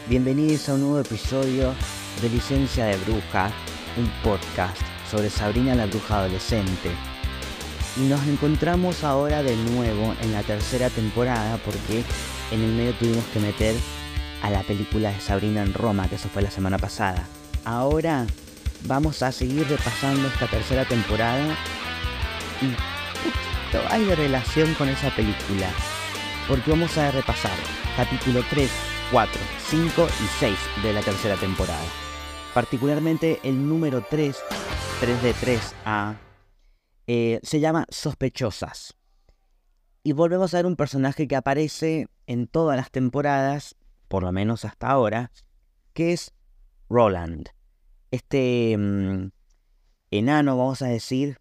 Bienvenidos a un nuevo episodio de Licencia de Bruja, un podcast sobre Sabrina la Bruja Adolescente. Y nos encontramos ahora de nuevo en la tercera temporada porque en el medio tuvimos que meter a la película de Sabrina en Roma, que eso fue la semana pasada. Ahora vamos a seguir repasando esta tercera temporada y poquito hay de relación con esa película, porque vamos a repasar capítulo 3, 4, 5 y 6 de la tercera temporada. Particularmente el número 3 de 3A, se llama Sospechosas. Y volvemos a ver un personaje que aparece en todas las temporadas, por lo menos hasta ahora, que es Roland. Este enano, vamos a decir,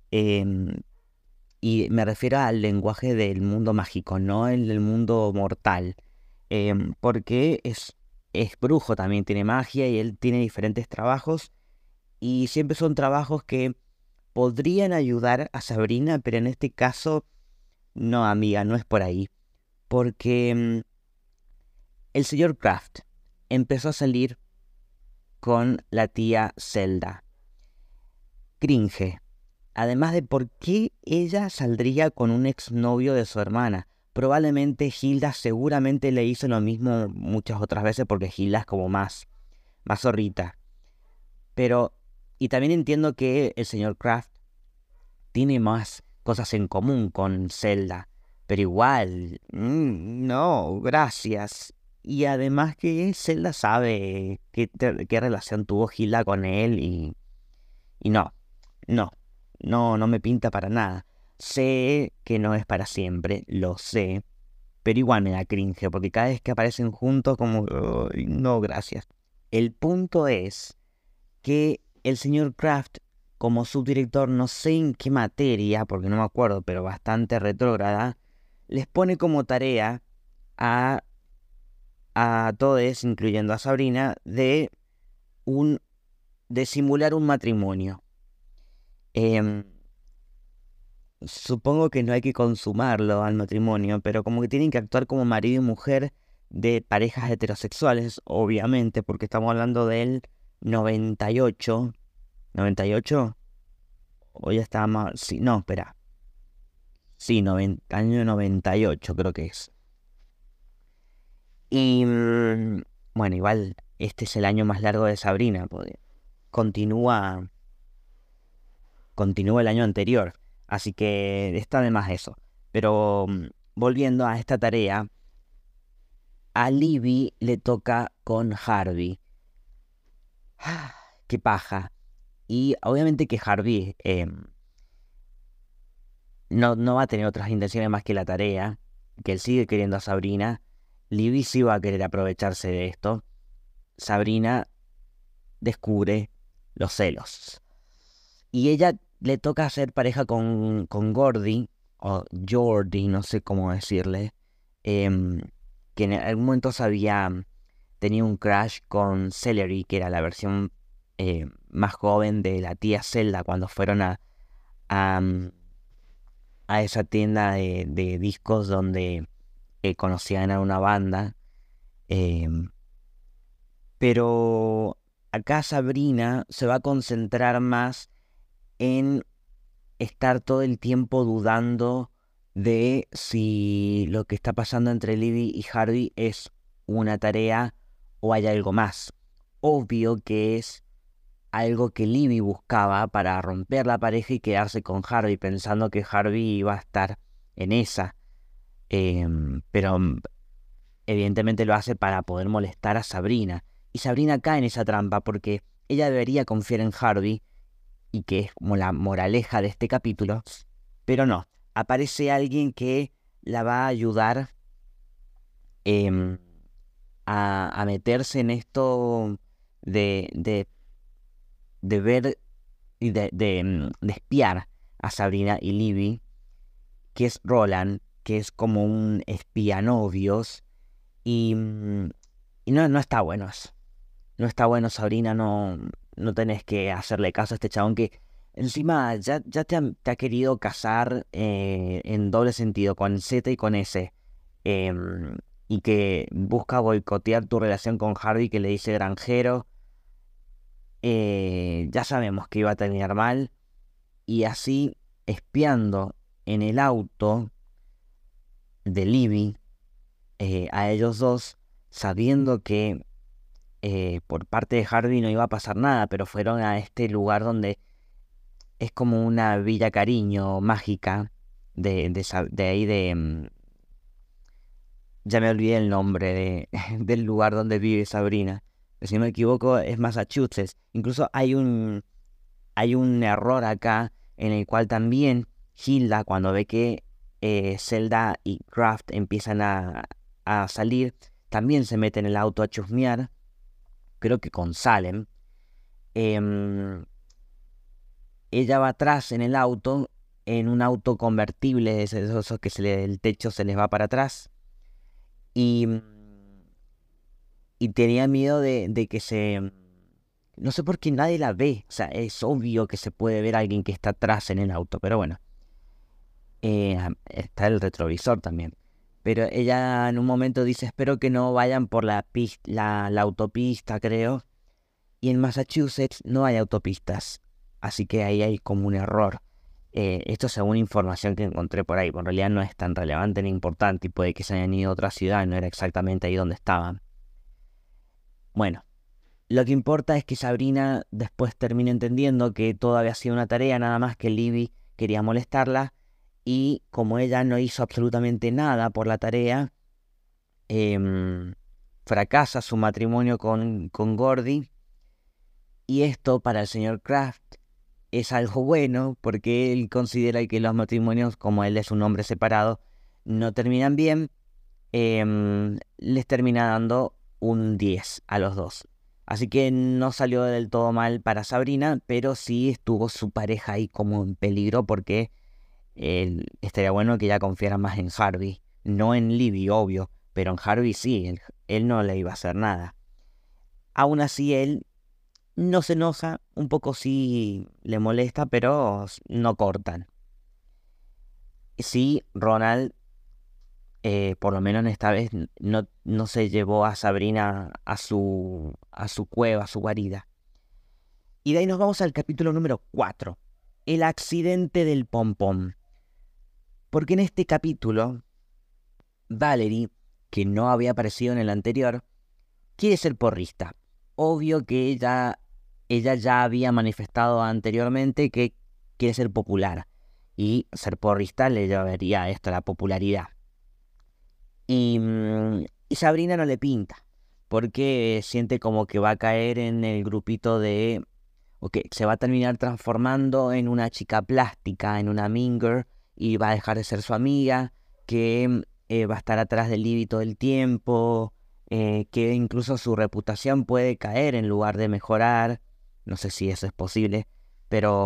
y me refiero al lenguaje del mundo mágico, no el del mundo mortal. Porque es brujo, también tiene magia y él tiene diferentes trabajos. Y siempre son trabajos que podrían ayudar a Sabrina, pero en este caso, no, amiga, no es por ahí. Porque el señor Kraft empezó a salir con la tía Zelda. Cringe. Además de por qué ella saldría con un exnovio de su hermana. Probablemente Hilda seguramente le hizo lo mismo muchas otras veces porque Hilda es como más zorrita. Pero, y también entiendo que el señor Kraft tiene más cosas en común con Zelda. Pero igual, no, gracias. Y además que Zelda sabe qué relación tuvo Hilda con él y no me pinta para nada. Sé que no es para siempre, lo sé, pero igual me da cringe, porque cada vez que aparecen juntos como, "Ay, no, gracias". El punto es que el señor Kraft, como subdirector, no sé en qué materia, porque no me acuerdo, pero bastante retrógrada, les pone como tarea a todos, incluyendo a Sabrina, de simular un matrimonio. Supongo que no hay que consumarlo al matrimonio, pero como que tienen que actuar como marido y mujer de parejas heterosexuales, obviamente, porque estamos hablando del 98. ¿98? ¿O ya está más? Sí, no, espera. Sí, año 98 creo que es. Y bueno, igual este es el año más largo de Sabrina, porque continúa el año anterior. Así que está de más eso. Pero volviendo a esta tarea, a Libby le toca con Harvey. ¡Qué paja! Y obviamente que Harvey no va a tener otras intenciones más que la tarea, que él sigue queriendo a Sabrina. Libby sí va a querer aprovecharse de esto. Sabrina descubre los celos. Y ella le toca hacer pareja con Gordy, o Jordi, no sé cómo decirle, que en algún momento tenía un crush con Celery, que era la versión más joven de la tía Zelda cuando fueron a esa tienda de discos donde conocían a una banda. Pero acá Sabrina se va a concentrar más en estar todo el tiempo dudando de si lo que está pasando entre Libby y Harvey es una tarea o hay algo más. Obvio que es algo que Libby buscaba para romper la pareja y quedarse con Harvey, pensando que Harvey iba a estar en esa. Pero evidentemente lo hace para poder molestar a Sabrina. Y Sabrina cae en esa trampa porque ella debería confiar en Harvey, y que es como la moraleja de este capítulo, pero no, aparece alguien que la va a ayudar a meterse en esto de ver y de espiar a Sabrina y Libby, que es Roland, que es como un espía novios, y no está bueno eso. No está bueno, Sabrina, no tenés que hacerle caso a este chabón que encima ya te ha querido casar en doble sentido, con Z y con S. Y y que busca boicotear tu relación con Harvey, que le dice granjero. Ya sabemos que iba a terminar mal, y así espiando en el auto de Libby a ellos dos, sabiendo que por parte de Harvey no iba a pasar nada, pero fueron a este lugar donde es como una villa cariño mágica de ahí ya me olvidé el nombre del lugar donde vive Sabrina. Pero si no me equivoco es Massachusetts. Incluso hay un error acá en el cual también Hilda, cuando ve que Zelda y Kraft empiezan a salir, también se mete en el auto a chusmear, creo que con Salem. Em, Ella va atrás en el auto, en un auto convertible, esos que el techo se les va para atrás, y, y tenía miedo de que no sé por qué nadie la ve, o sea, es obvio que se puede ver a alguien que está atrás en el auto, pero bueno. Está el retrovisor también. Pero ella en un momento dice, espero que no vayan por la autopista, creo. Y en Massachusetts no hay autopistas. Así que ahí hay como un error. Esto según información que encontré por ahí. En realidad no es tan relevante ni importante y puede que se hayan ido a otra ciudad. No era exactamente ahí donde estaban. Bueno, lo que importa es que Sabrina después termina entendiendo que todo había sido una tarea, nada más que Libby quería molestarla. Y como ella no hizo absolutamente nada por la tarea, fracasa su matrimonio con Gordy. Y esto para el señor Kraft es algo bueno, porque él considera que los matrimonios, como él es un hombre separado, no terminan bien. Les termina dando un 10 a los dos. Así que no salió del todo mal para Sabrina, pero sí estuvo su pareja ahí como en peligro, porque estaría bueno que ella confiara más en Harvey. No en Libby, obvio, pero en Harvey sí, él no le iba a hacer nada. Aún así, él no se enoja, un poco sí le molesta, pero no cortan. Sí, Ronald, por lo menos en esta vez, no se llevó a Sabrina a su cueva, a su guarida. Y de ahí nos vamos al capítulo número 4, el accidente del pompón. Porque en este capítulo, Valerie, que no había aparecido en el anterior, quiere ser porrista. Obvio que ella ya había manifestado anteriormente que quiere ser popular. Y ser porrista le llevaría a esto, a la popularidad. Y Sabrina no le pinta, porque siente como que va a caer en el grupito o que se va a terminar transformando en una chica plástica, en una minger, y va a dejar de ser su amiga, que va a estar atrás de Libby todo el tiempo, que incluso su reputación puede caer en lugar de mejorar. No sé si eso es posible, pero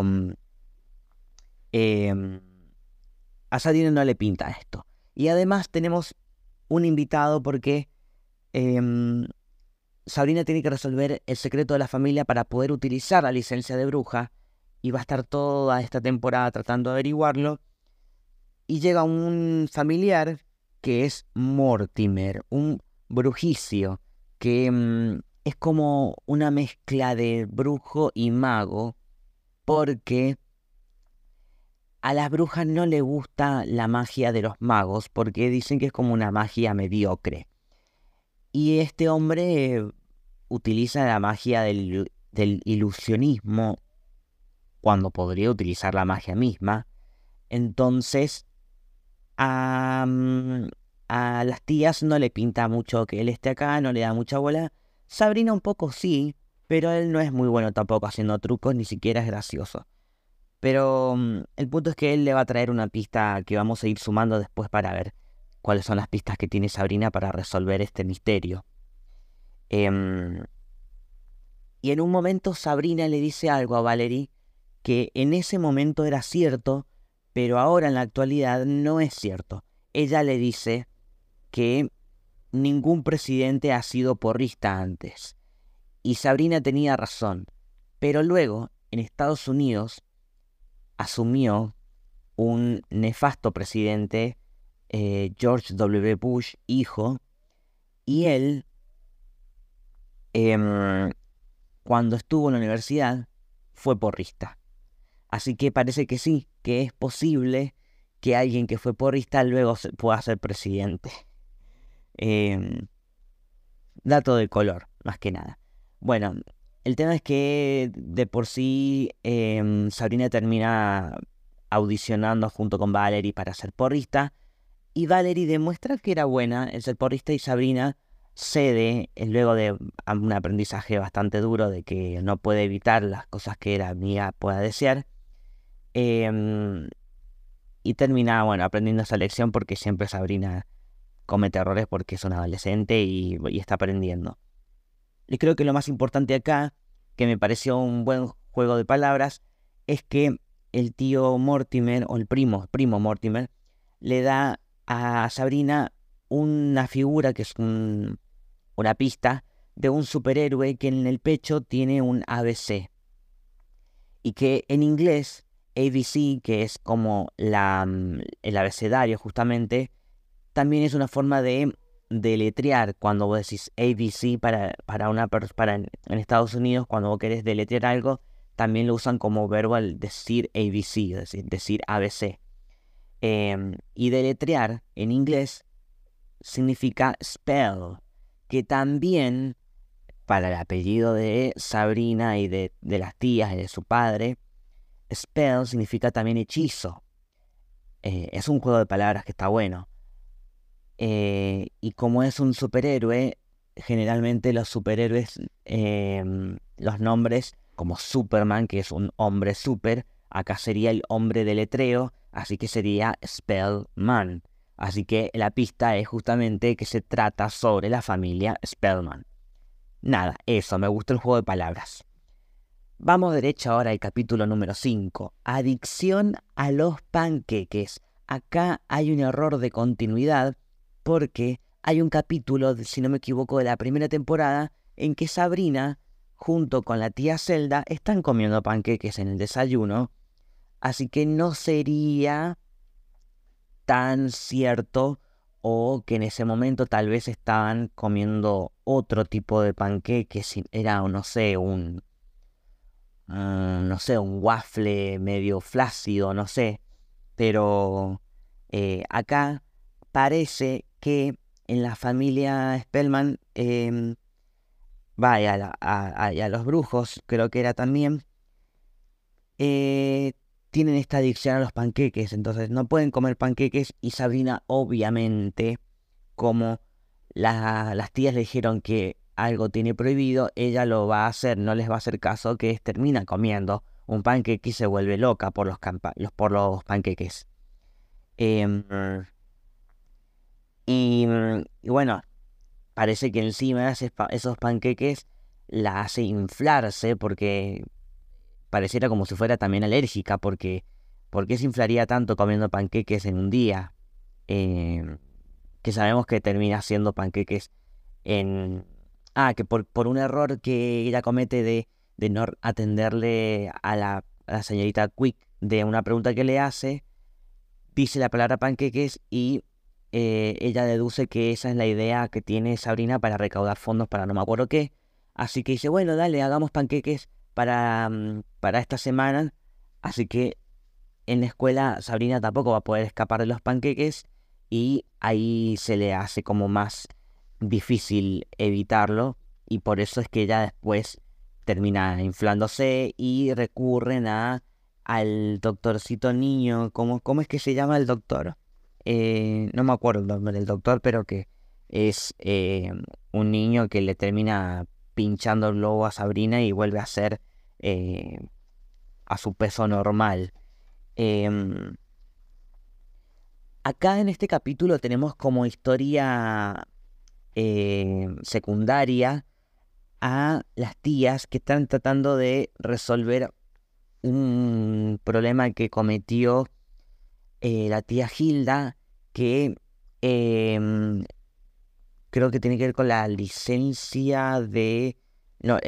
em, a Sabrina no le pinta esto. Y además tenemos un invitado porque em, Sabrina tiene que resolver el secreto de la familia para poder utilizar la licencia de bruja, y va a estar toda esta temporada tratando de averiguarlo. Y llega un familiar que es Mortimer, un brujicio, que es como una mezcla de brujo y mago, porque a las brujas no le gusta la magia de los magos, porque dicen que es como una magia mediocre. Y este hombre utiliza la magia del ilusionismo cuando podría utilizar la magia misma. Entonces, a las tías no le pinta mucho que él esté acá, no le da mucha bola. Sabrina un poco sí, pero él no es muy bueno tampoco haciendo trucos, ni siquiera es gracioso. Pero el punto es que él le va a traer una pista que vamos a ir sumando después para ver cuáles son las pistas que tiene Sabrina para resolver este misterio. Em, y en un momento Sabrina le dice algo a Valerie que en ese momento era cierto, pero ahora en la actualidad no es cierto. Ella le dice que ningún presidente ha sido porrista antes. Y Sabrina tenía razón. Pero luego, en Estados Unidos, asumió un nefasto presidente, George W. Bush, hijo, Y él, em, cuando estuvo en la universidad, fue porrista. Así que parece que sí, que es posible que alguien que fue porrista luego pueda ser presidente. Em, Dato de color, más que nada. Bueno, el tema es que de por sí Sabrina termina audicionando junto con Valerie para ser porrista. Y Valerie demuestra que era buena en ser porrista y Sabrina cede luego de un aprendizaje bastante duro de que no puede evitar las cosas que la amiga pueda desear. em, y termina, bueno, aprendiendo esa lección porque siempre Sabrina comete errores porque es una adolescente y está aprendiendo. Y creo que lo más importante acá, que me pareció un buen juego de palabras, es que el tío Mortimer, o el primo Mortimer, le da a Sabrina una figura que es una pista de un superhéroe que en el pecho tiene un ABC. Y que en inglés, ABC, que es como el abecedario justamente, también es una forma de deletrear. Cuando vos decís ABC en Estados Unidos, cuando vos querés deletrear algo, también lo usan como verbo al decir ABC, es decir ABC. Y deletrear en inglés significa spell, que también para el apellido de Sabrina y de las tías y de su padre, spell significa también hechizo. Es un juego de palabras que está bueno. Y como es un superhéroe, generalmente los superhéroes, los nombres, como Superman, que es un hombre super, acá sería el hombre de letreo, así que sería Spellman. Así que la pista es justamente que se trata sobre la familia Spellman. Nada, eso, me gustó el juego de palabras. Vamos derecho ahora al capítulo número 5. Adicción a los panqueques. Acá hay un error de continuidad porque hay un capítulo, si no me equivoco, de la primera temporada en que Sabrina, junto con la tía Zelda, están comiendo panqueques en el desayuno. Así que no sería tan cierto, o que en ese momento tal vez estaban comiendo otro tipo de panqueques. Era, no sé, un waffle medio flácido, no sé. Pero acá parece que en la familia Spellman, y a los brujos, creo que era también, eh, tienen esta adicción a los panqueques. Entonces no pueden comer panqueques y Sabrina, obviamente, como las tías le dijeron que algo tiene prohibido, ella lo va a hacer, no les va a hacer caso, que termina comiendo un panqueque y se vuelve loca por los panqueques. Em, y bueno, parece que encima esos panqueques la hace inflarse porque pareciera como si fuera también alérgica, porque ¿por qué se inflaría tanto comiendo panqueques en un día? Em, que sabemos que termina haciendo panqueques en... que por un error que ella comete de no atenderle a la señorita Quick de una pregunta que le hace, dice la palabra panqueques y ella deduce que esa es la idea que tiene Sabrina para recaudar fondos para no me acuerdo qué. Así que dice, bueno, dale, hagamos panqueques para esta semana. Así que en la escuela Sabrina tampoco va a poder escapar de los panqueques y ahí se le hace como más difícil evitarlo, y por eso es que ella después termina inflándose y recurren al doctorcito niño. ¿Cómo es que se llama el doctor? No me acuerdo el nombre del doctor, pero que es un niño que le termina pinchando el globo a Sabrina y vuelve a ser a su peso normal. Em, Acá en este capítulo tenemos como historia secundaria a las tías que están tratando de resolver un problema que cometió la tía Hilda, que em, creo que tiene que ver con la licencia de... No,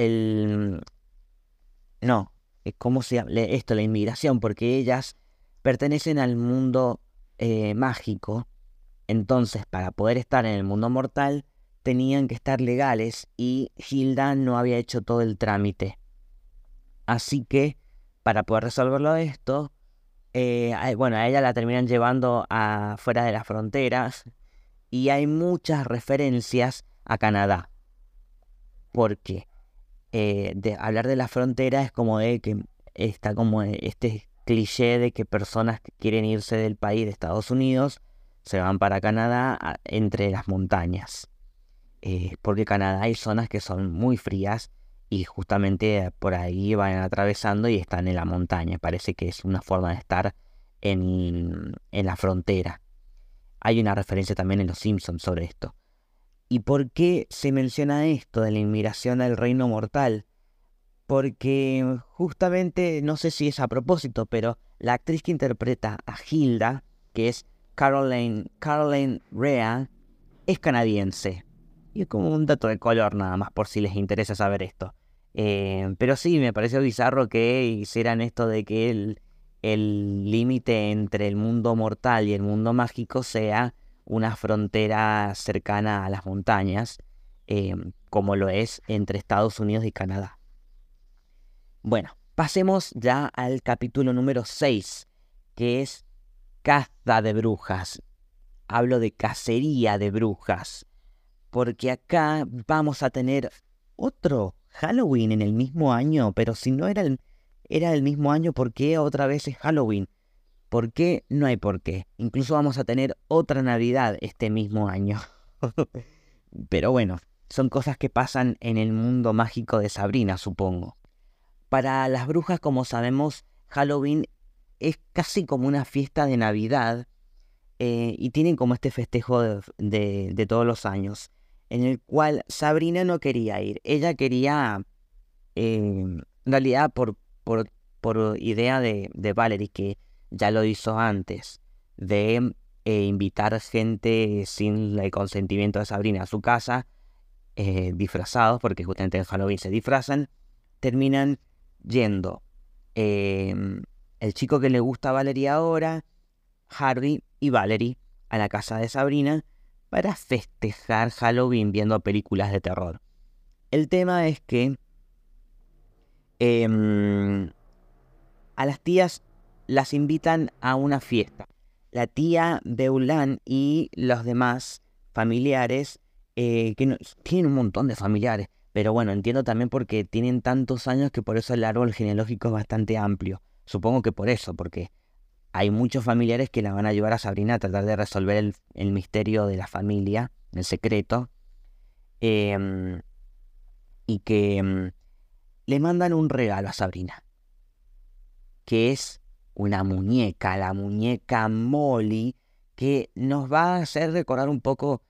no, ¿cómo se llama? Esto, la inmigración, porque ellas pertenecen al mundo mágico. Entonces, para poder estar en el mundo mortal, tenían que estar legales y Hilda no había hecho todo el trámite. Así que, para poder resolverlo esto, a ella la terminan llevando afuera de las fronteras y hay muchas referencias a Canadá. Porque hablar de la frontera es como de que está como este cliché de que personas que quieren irse del país de Estados Unidos se van para Canadá entre las montañas. Porque Canadá hay zonas que son muy frías y justamente por ahí van atravesando y están en la montaña. Parece que es una forma de estar en la frontera. Hay una referencia también en Los Simpsons sobre esto. ¿Y por qué se menciona esto de la inmigración al reino mortal? Porque justamente, no sé si es a propósito, pero la actriz que interpreta a Hilda, que es Caroline Rhea, es canadiense. Y es como un dato de color nada más, por si les interesa saber esto. Pero sí, me pareció bizarro que hicieran esto de que el límite entre el mundo mortal y el mundo mágico sea una frontera cercana a las montañas, como lo es entre Estados Unidos y Canadá. Bueno, pasemos ya al capítulo número 6, que es Caza de Brujas. Hablo de cacería de brujas, porque acá vamos a tener otro Halloween en el mismo año, pero si no era el mismo año, ¿por qué otra vez es Halloween? ¿Por qué? No hay por qué. Incluso vamos a tener otra Navidad este mismo año. Pero bueno, son cosas que pasan en el mundo mágico de Sabrina, supongo. Para las brujas, como sabemos, Halloween es casi como una fiesta de Navidad, y tienen como este festejo de todos los años, en el cual Sabrina no quería ir. Ella quería, en realidad por idea de Valerie, que ya lo hizo antes, de invitar gente sin el consentimiento de Sabrina a su casa, disfrazados, porque justamente en Halloween se disfrazan, terminan yendo el chico que le gusta a Valerie ahora, Harvey y Valerie, a la casa de Sabrina para festejar Halloween viendo películas de terror. El tema es que a las tías las invitan a una fiesta. La tía Beulan y los demás familiares, tienen un montón de familiares, pero bueno, entiendo también porque tienen tantos años que por eso el árbol genealógico es bastante amplio. Supongo que por eso, porque hay muchos familiares que la van a ayudar a Sabrina a tratar de resolver el misterio de la familia, el secreto, y que le mandan un regalo a Sabrina, que es una muñeca, la muñeca Molly, que nos va a hacer recordar un poco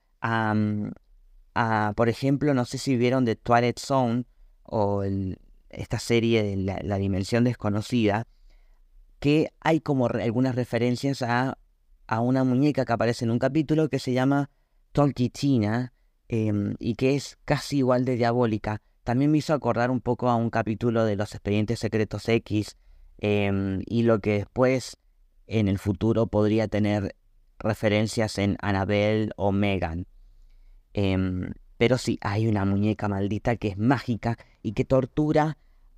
por ejemplo, no sé si vieron The Twilight Zone o esta serie de la Dimensión Desconocida, que hay como algunas referencias a una muñeca que aparece en un capítulo que se llama Talkie Tina, y que es casi igual de diabólica. También me hizo acordar un poco a un capítulo de Los Expedientes Secretos X, y lo que después en el futuro podría tener referencias en Annabelle o Megan. Pero sí, hay una muñeca maldita que es mágica y que tortura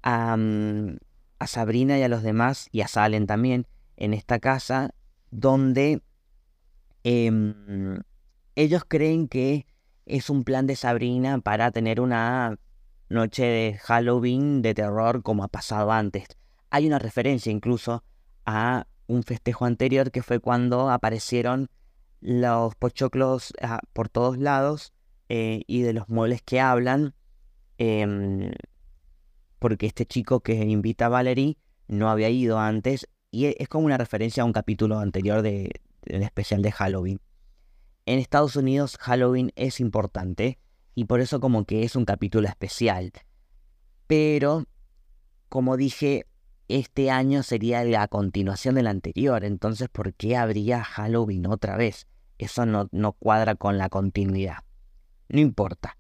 a Sabrina y a los demás, y a Salem también, en esta casa, donde ellos creen que es un plan de Sabrina para tener una noche de Halloween de terror como ha pasado antes. Hay una referencia incluso a un festejo anterior que fue cuando aparecieron los pochoclos por todos lados, y de los muebles que hablan, porque este chico que invita a Valerie no había ido antes, y es como una referencia a un capítulo anterior del especial de Halloween. En Estados Unidos Halloween es importante y por eso como que es un capítulo especial. Pero, como dije, este año sería la continuación del anterior, entonces ¿por qué habría Halloween otra vez? Eso no cuadra con la continuidad. No importa.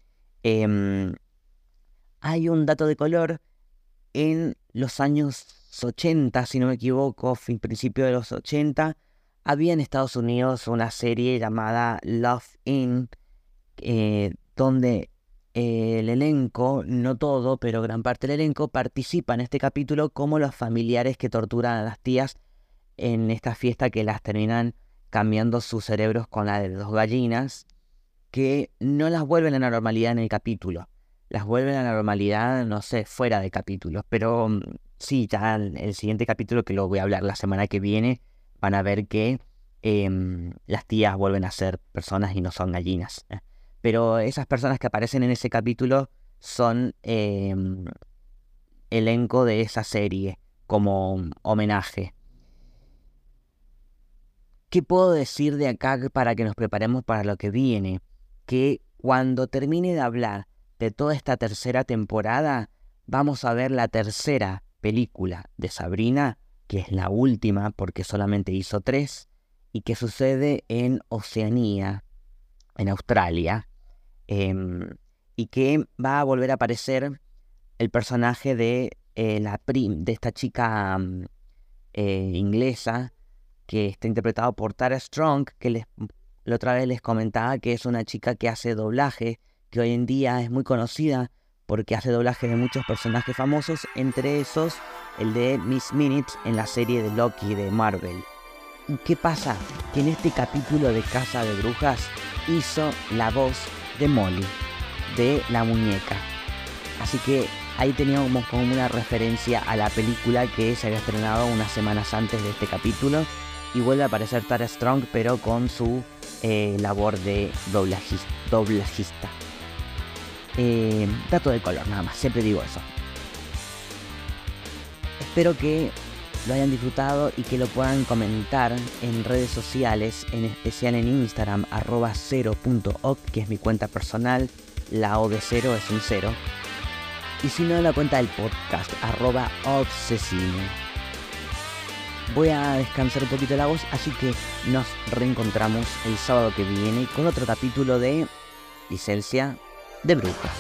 Hay un dato de color. En los años 80, si no me equivoco, principio de los 80, había en Estados Unidos una serie llamada Love In, donde el elenco, no todo, pero gran parte del elenco, participa en este capítulo como los familiares que torturan a las tías en esta fiesta que las terminan cambiando sus cerebros con la de 2 gallinas, que no las vuelven a la normalidad en el capítulo. Las vuelven a la normalidad, no sé, fuera de capítulos. Pero sí, ya el siguiente capítulo, que lo voy a hablar la semana que viene, van a ver que las tías vuelven a ser personas y no son gallinas. Pero esas personas que aparecen en ese capítulo son elenco de esa serie, como homenaje. ¿Qué puedo decir de acá para que nos preparemos para lo que viene? Que cuando termine de hablar de toda esta tercera temporada, vamos a ver la tercera película de Sabrina, que es la última porque solamente hizo 3, y que sucede en Oceanía, en Australia, y que va a volver a aparecer el personaje de, de esta chica inglesa, que está interpretado por Tara Strong, que la otra vez les comentaba que es una chica que hace doblaje, que hoy en día es muy conocida porque hace doblaje de muchos personajes famosos, entre esos el de Miss Minutes en la serie de Loki de Marvel. ¿Y qué pasa? Que en este capítulo de Casa de Brujas hizo la voz de Molly, de la muñeca. Así que ahí teníamos como una referencia a la película que se había estrenado unas semanas antes de este capítulo. Y vuelve a aparecer Tara Strong, pero con su labor de doblajista. Dato de color, nada más, siempre digo eso. Espero que lo hayan disfrutado y que lo puedan comentar en redes sociales, en especial en Instagram, @0.ok, que es mi cuenta personal. La O de 0 es un 0. Y si no, en la cuenta del podcast, @obsesine. Voy a descansar un poquito la voz, así que nos reencontramos el sábado que viene con otro capítulo de Licencia de Bruja.